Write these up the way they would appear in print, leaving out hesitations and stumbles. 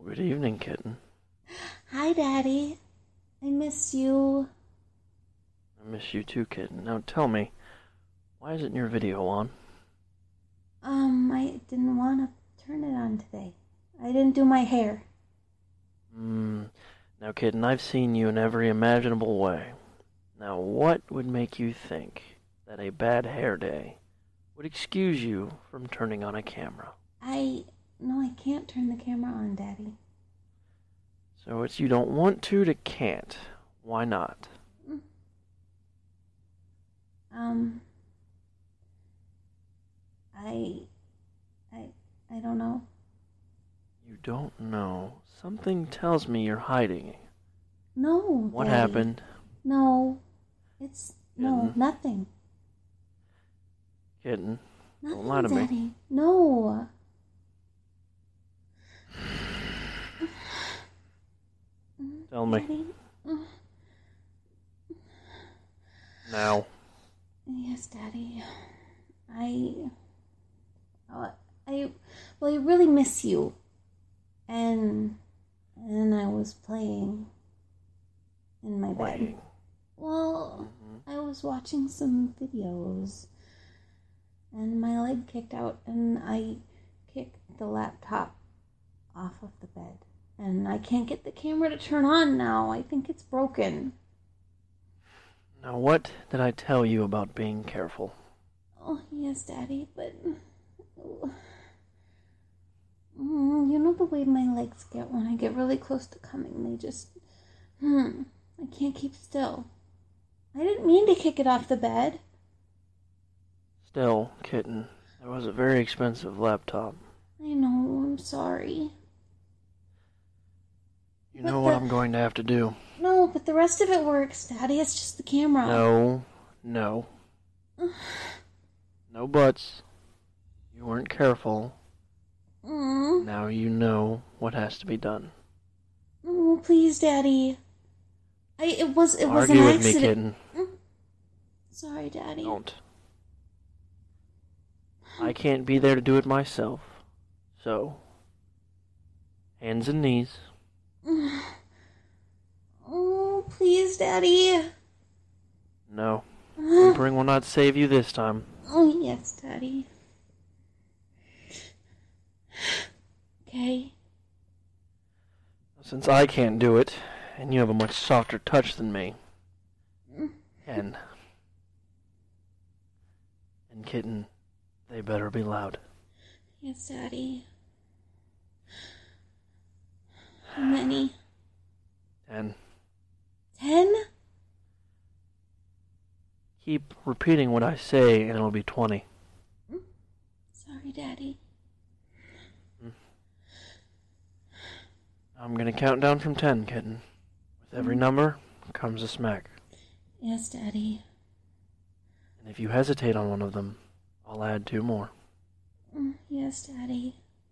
Good evening, kitten. Hi, Daddy. I miss you. I miss you too, kitten. Now tell me, why isn't your video on? I didn't want to turn it on today. I didn't do my hair. Now, kitten, I've seen you in every imaginable way. Now, what would make you think that a bad hair day would excuse you from turning on a camera? No, I can't turn the camera on, Daddy. So it's you don't want to can't. Why not? I don't know. You don't know. Something tells me you're hiding. No, What Daddy. happened? No, Kitten. nothing. Kitten, Nothing, don't lie to Daddy. me. No. Tell me. Daddy? Now. Yes, Daddy. I really miss you. And I was playing in my bed. Well, I was watching some videos, and my leg kicked out, and I kicked the laptop off of the bed. And I can't get the camera to turn on now. I think it's broken. Now, what did I tell you about being careful? Oh, yes, Daddy, but you know the way my legs get when I get really close to coming. They just, I can't keep still. I didn't mean to kick it off the bed. Still, kitten, that was a very expensive laptop. I know, I'm sorry. You know what I'm going to have to do. No, but the rest of it works, Daddy. It's just the camera. No. No buts. You weren't careful. Now you know what has to be done. Oh, please, Daddy. It was an Argue with accident. me, kitten. Sorry, Daddy. Don't. I can't be there to do it myself. So, hands and knees. Oh, please, Daddy. No. Whimpering will not save you this time. Oh, yes, Daddy. Okay. Since I can't do it, and you have a much softer touch than me, and kitten, they better be loud. Yes, Daddy. How many? 10. 10? Keep repeating what I say, and it'll be 20. Sorry, Daddy. I'm gonna count down from 10, kitten. With every number comes a smack. Yes, Daddy. And if you hesitate on one of them, I'll add 2 more. Yes, Daddy.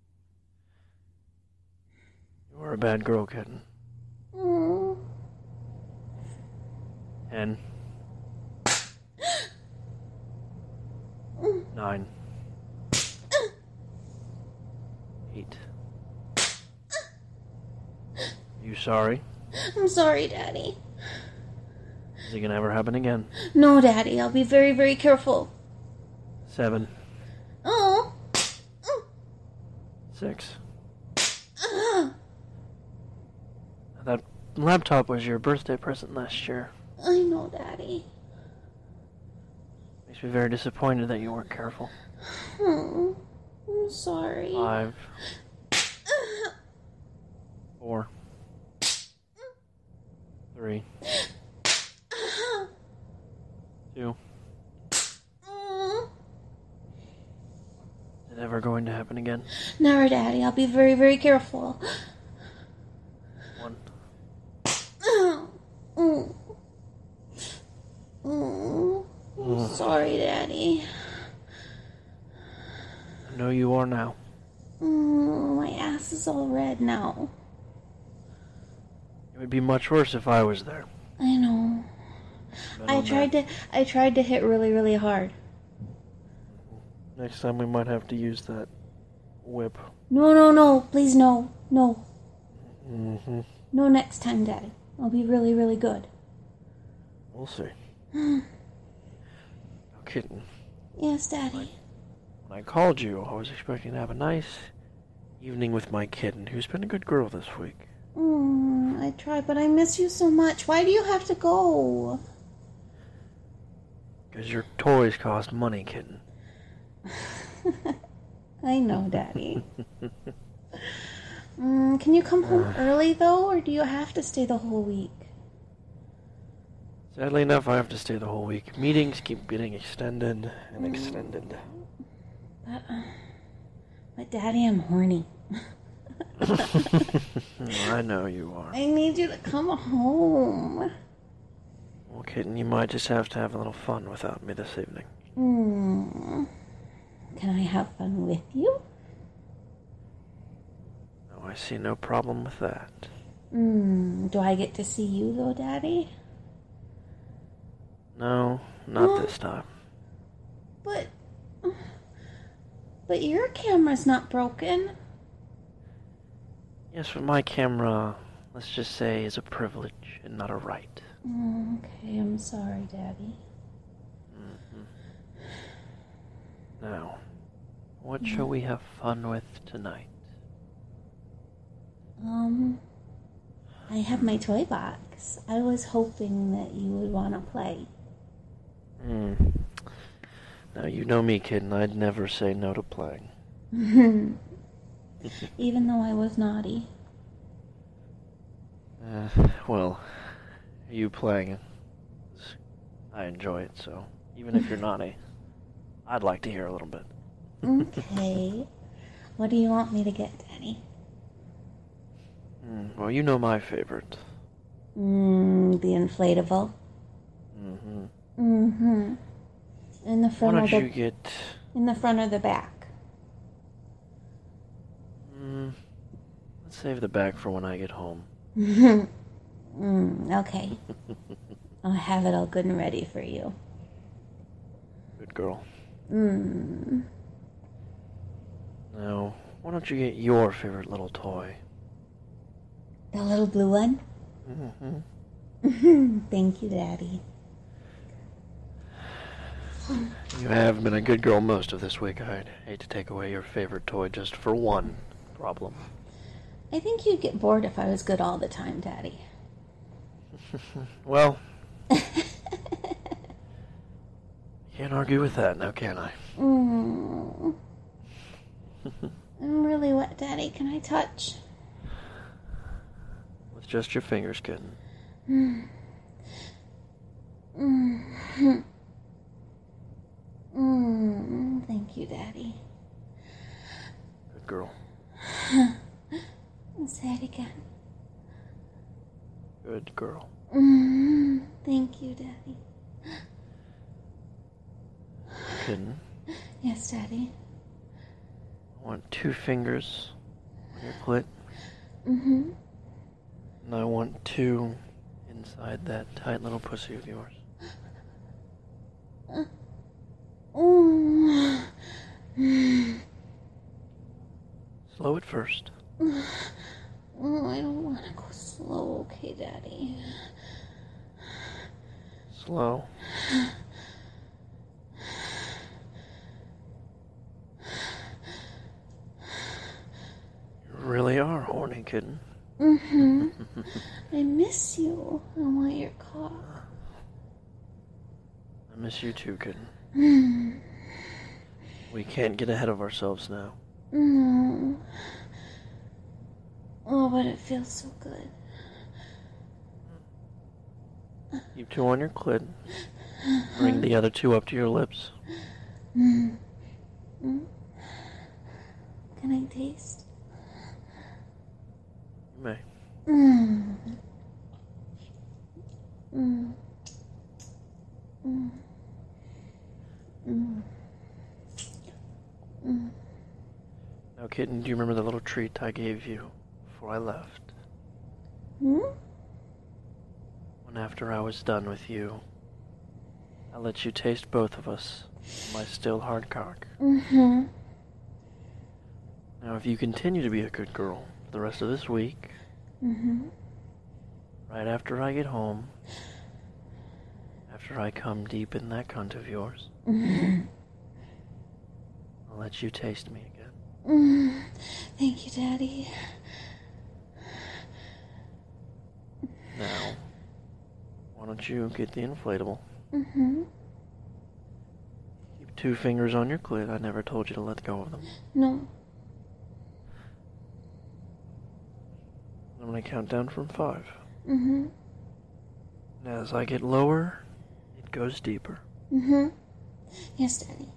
You are a bad girl, kitten. 10. 9. 8. You sorry? I'm sorry, Daddy. Is it gonna ever happen again? No, Daddy. I'll be very, very careful. 7. Oh. 6. That laptop was your birthday present last year. I know, Daddy. Makes me very disappointed that you weren't careful. I'm sorry. 5. 4. 3. 2. Is it ever going to happen again? Never, Daddy. I'll be very, very careful. 1. I'm sorry, Daddy. I know you are now. My ass is all red now. It would be much worse if I was there. I know. I tried to hit really, really hard. Next time we might have to use that whip. No, please, no. Mm-hmm. No, next time, Daddy. I'll be really, really good. We'll see. Now, kitten. Yes, Daddy. When I called you, I was expecting to have a nice evening with my kitten, who's been a good girl this week. I try, but I miss you so much. Why do you have to go? Because your toys cost money, kitten. I know, Daddy. Can you come home early, though, or do you have to stay the whole week? Sadly enough, I have to stay the whole week. Meetings keep getting extended and extended. But Daddy, I'm horny. I know you are. I need you to come home. Well, kitten, you might just have to have a little fun without me this evening. Can I have fun with you? Oh, I see no problem with that. Do I get to see you, though, Daddy? No, not this time. But your camera's not broken. Yes, but my camera, let's just say, is a privilege and not a right. Okay, I'm sorry, Daddy. Now, what shall we have fun with tonight? I have my toy box. I was hoping that you would want to play. Now, you know me, kitten. I'd never say no to playing. Even though I was naughty. Well, you playing, I enjoy it, so even if you're naughty, I'd like to hear a little bit. Okay. What do you want me to get, Daddy? Well, you know my favorite. The inflatable. In the front Why or don't the you get... in the front or the back? Let's save the back for when I get home. Okay. I'll have it all good and ready for you. Good girl. Now, why don't you get your favorite little toy? The little blue one? Thank you, Daddy. You have been a good girl most of this week. I'd hate to take away your favorite toy just for one problem. I think you'd get bored if I was good all the time, Daddy. Well, can't argue with that now, can I? I'm really wet, Daddy. Can I touch? With just your fingers, kitten. Thank you, Daddy. Good girl. Say it again. Good girl. Thank you, Daddy. Kitten, Yes, Daddy. I want 2 fingers on your clit. And I want 2 inside that tight little pussy of yours. Slow it first. I don't want to go slow, okay, Daddy? Slow. You really are horny, kitten. I miss you. I want your car. I miss you too, kitten. We can't get ahead of ourselves now. No. Oh, but it feels so good. Keep 2 on your clit. Bring the other 2 up to your lips. Can I taste? You may. Now, kitten, do you remember the little treat I gave you before I left? When after I was done with you, I let you taste both of us, my still hard cock. Now, if you continue to be a good girl for the rest of this week, Right after I get home, after I come deep in that cunt of yours, I'll let you taste me again. Thank you, Daddy. Now, why don't you get the inflatable? Keep 2 fingers on your clit. I never told you to let go of them. No. I'm gonna count down from 5. And as I get lower, it goes deeper. Yes, Daddy.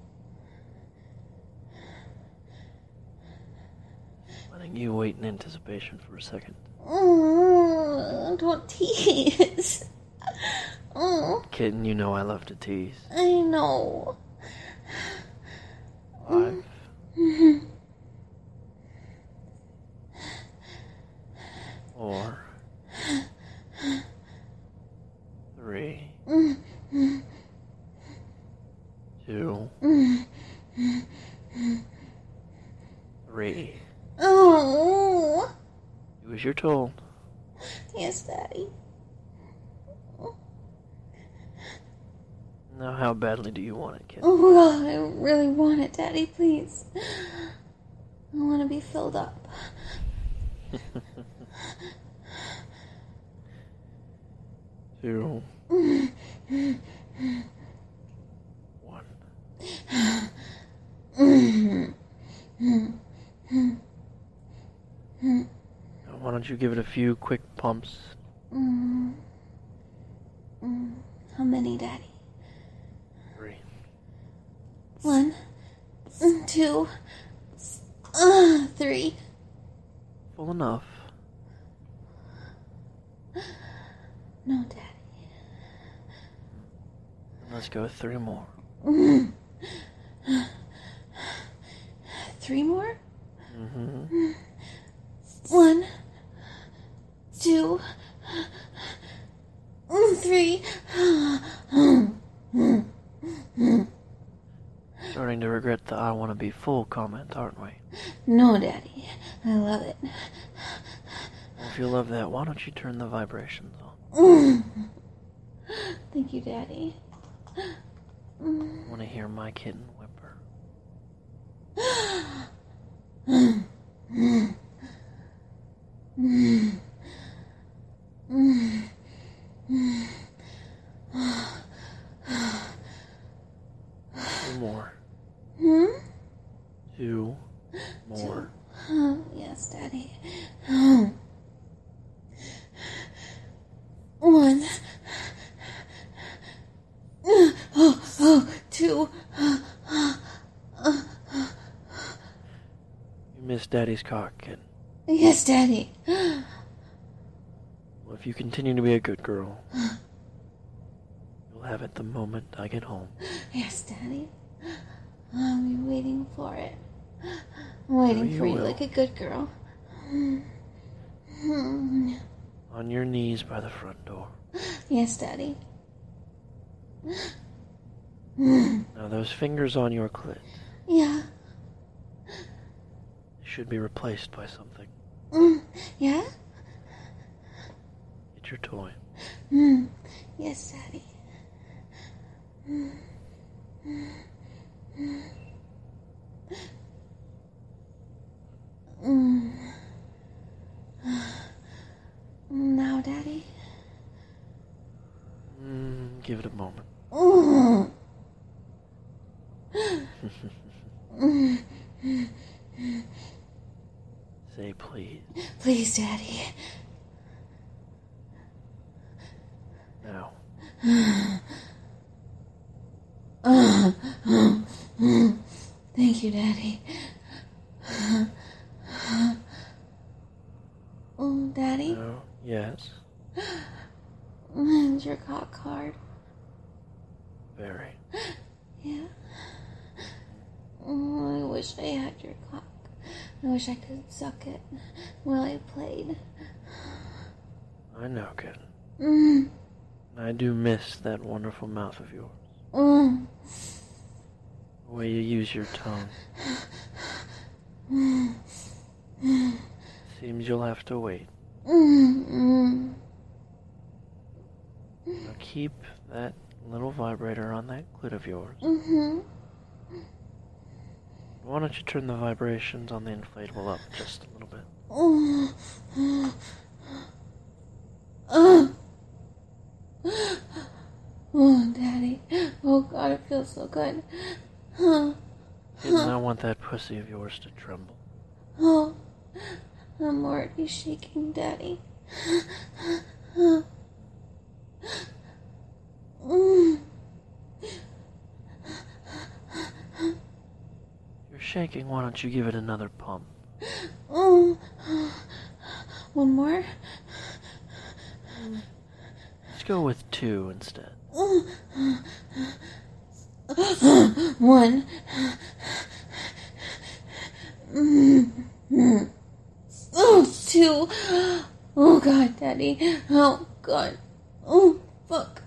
Letting you wait in anticipation for a second. Don't tease. Kitten, you know I love to tease. I know. 5. 4. 3. 2. 3. Oh. Do as you're told. Yes, Daddy. Now, how badly do you want it, kid? Oh, God, I really want it, Daddy, please. I want to be filled up. 2. 1. Now, why don't you give it a few quick pumps? How many, Daddy? 3. 1, 2, 3. Full enough. No, Daddy. Let's go 3 more. 3 more? 1, 2, 3. Starting to regret the I want to be full comment, aren't we? No, Daddy. I love it. Well, if you love that, why don't you turn the vibrations on? Thank you, Daddy. Want to hear my kitten whimper? Two more. 2 more. Yes, Daddy. 1. 2. You miss Daddy's cock, kitten. Yes, Daddy. Well, if you continue to be a good girl, you'll have it the moment I get home. Yes, Daddy. I'll be waiting for it. I'm waiting for you like a good girl. On your knees by the front door. Yes, Daddy. Now those fingers on your clit Yeah. should be replaced by something. Yeah? Get your toy. Yes, Daddy. Now, Daddy. Give it a moment. Say please. Please, Daddy. Now. Thank you, Daddy. Daddy? No. Yes. Is your cock hard? Very. Yeah. I wish I had your cock. I wish I could suck it while I played. I know, kitten. I do miss that wonderful mouth of yours. The way you use your tongue. Seems you'll have to wait. Mm-hmm. Now keep that little vibrator on that clit of yours. Mm-hmm. Why don't you turn the vibrations on the inflatable up just a little bit? Oh, Daddy. Oh, God, it feels so good. Kitten, I want that pussy of yours to tremble. Oh, I'm already shaking, Daddy. You're shaking, why don't you give it another pump? One more? Let's go with 2 instead. One. Oh, 2. Oh, God, Daddy. Oh, God. Oh, fuck.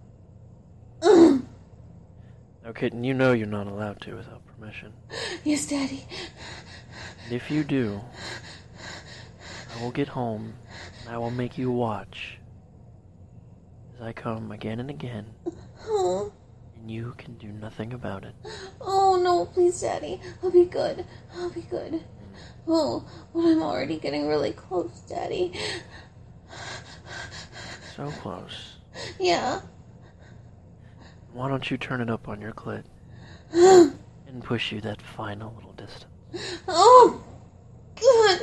Now, Kitten, you know you're not allowed to without permission. Yes, Daddy. And if you do, I will get home and I will make you watch as I come again and again, Oh. and you can do nothing about it. Oh, no, please, Daddy. I'll be good. I'll be good. Oh, but I'm already getting really close, Daddy. So close. Yeah. Why don't you turn it up on your clit and push you that final little distance? Oh, God.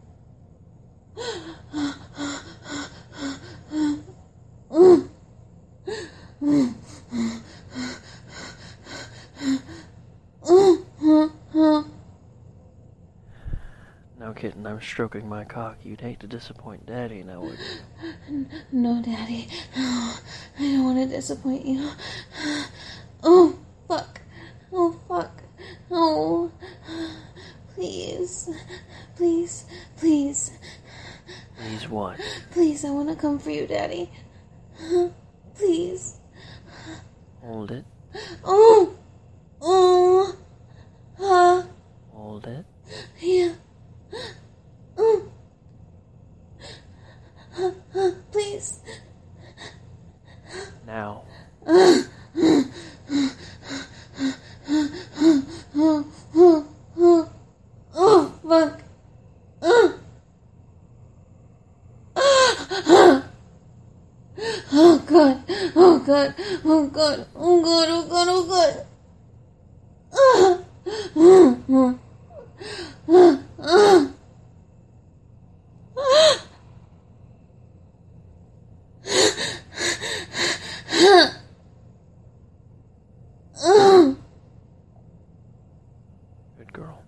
Now, Kitten, I'm stroking my cock. You'd hate to disappoint Daddy now, would you? No, Daddy. Oh, I don't want to disappoint you. Oh, fuck. Oh, fuck. Oh, please. Please. Please. Please what? Please, I want to come for you, Daddy. Please. Hold it. Oh. Oh. Hold it. Yeah. Please. Now. Oh, fuck. Oh, God. Oh, God. Oh, God. Oh, God. Oh, God. Oh, God. Good girl.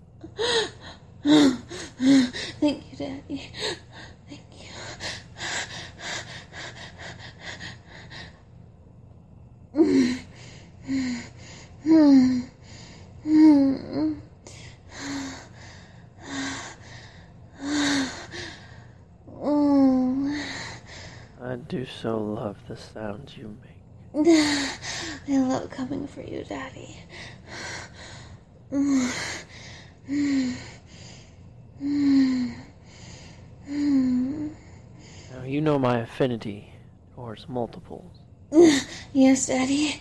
Thank you, Daddy. Thank you. I do so love the sounds you make. I love coming for you, Daddy. Now, you know my affinity towards multiples. Yes, Daddy.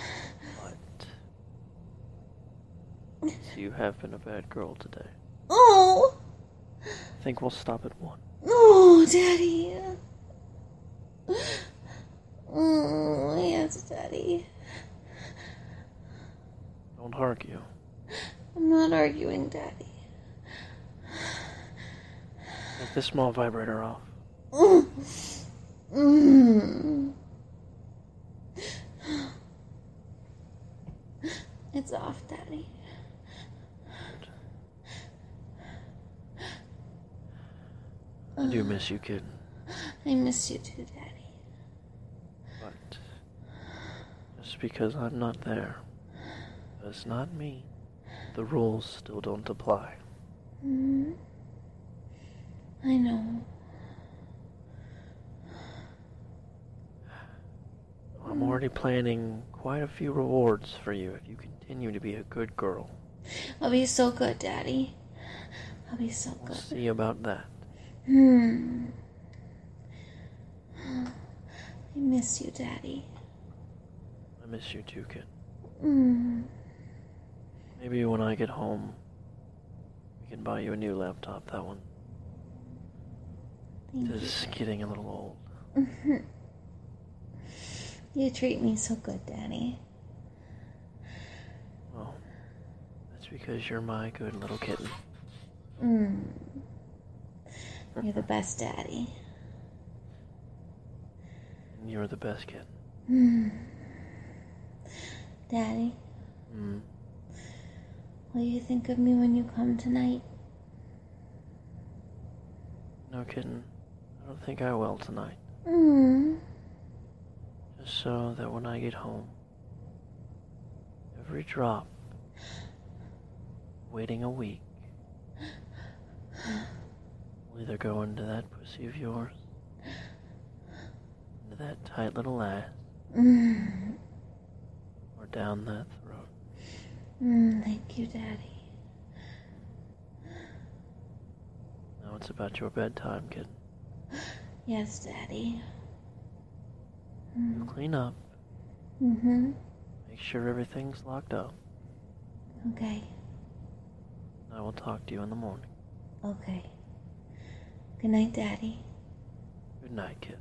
But you have been a bad girl today. Oh! I think we'll stop at 1. Oh, Daddy. Oh, yes, Daddy. Don't argue. I'm not arguing, Daddy. Take the small vibrator off. It's off, Daddy. I do miss you, kid. I miss you too, Daddy. But just because I'm not there does not mean the rules still don't apply. I know. I'm already planning quite a few rewards for you if you continue to be a good girl. I'll be so good, Daddy. I'll be so We'll good. see about that. miss you, Daddy. I miss you too, kid. Mm. Maybe when I get home, we can buy you a new laptop. That one is getting a little old. You treat me so good, Daddy. Well, that's because you're my good little kitten. You're the best, Daddy. And you're the best kid. Daddy, will you think of me when you come tonight? No, kitten. I don't think I will tonight. Just so that when I get home, every drop, waiting a week, will either go into that pussy of yours, into that tight little ass, or down that throat. Thank you, Daddy. Now it's about your bedtime, kitten. Yes, Daddy. You clean up. Make sure everything's locked up. Okay. I will talk to you in the morning. Okay. Good night, Daddy. Good night, kid.